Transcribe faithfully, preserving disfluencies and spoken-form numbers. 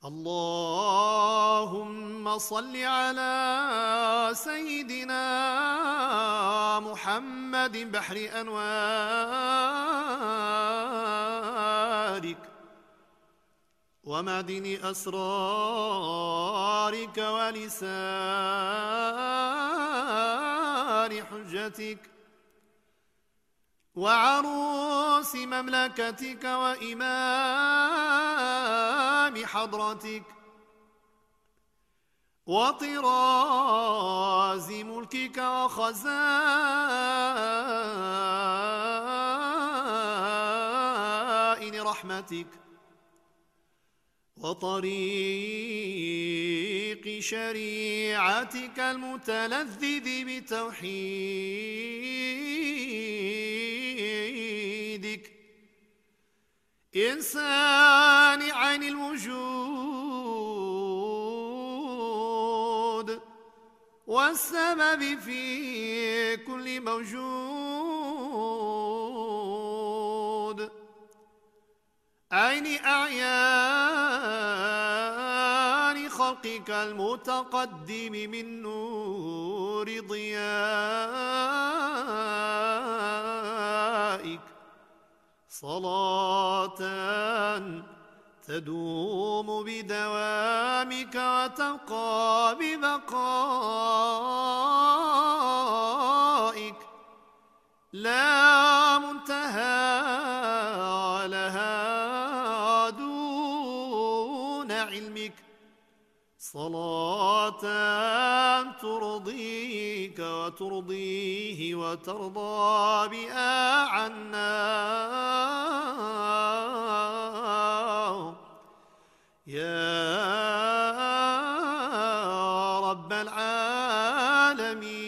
اللهم صل على سيدنا محمد بحر أنوارك ومعدن أسرارك ولسان حجتك وعروس مملكتك وإمام حضرتك وطراز ملكك وخزائن رحمتك وطريق شريعتك المتلذذ بتوحيدك إنسان عين الوجود والسبب في كل موجود عين أعيان خلقك المتقدم من نور ضيائك صلاة تدوم بدوامك وتبقى ببقائك لا منتهى لها دون علمك صلاة ترضيك وترضيه وترضى بها عنا يا رب العالمين.